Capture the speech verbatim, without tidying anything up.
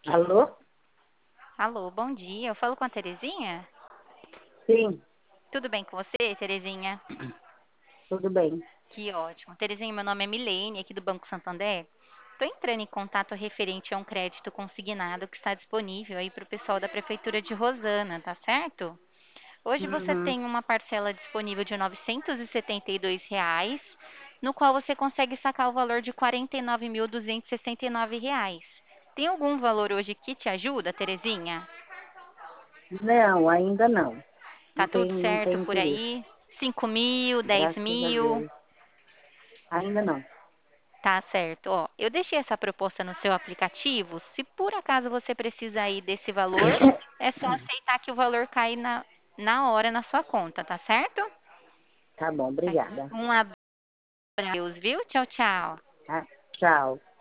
Alô? Alô, bom dia. Eu falo com a Terezinha? Sim, Tudo bem com você, Terezinha? tudo bem. Que ótimo. Terezinha, meu nome é Milene, aqui do Banco Santander. Estou entrando em contato referente a um crédito consignado que está disponível aí para o pessoal da Prefeitura de Rosana, tá certo? Hoje você Uhum. tem uma parcela disponível de novecentos e setenta e dois reais, no qual você consegue sacar o valor de quarenta e nove mil duzentos e sessenta e nove reais. Tem algum valor hoje que te ajuda, Terezinha? Não, ainda não. Tá Não tudo tem, não certo tem por interesse. aí? Cinco mil, dez Graças a mil? Deus. Ainda não. Tá certo. Ó, eu deixei essa proposta no seu aplicativo. Se por acaso você precisa aí desse valor, é só aceitar que o valor cai na, na hora na sua conta, tá certo? Tá bom, obrigada. Um abraço, viu? Tchau, tchau. Tá? Tchau.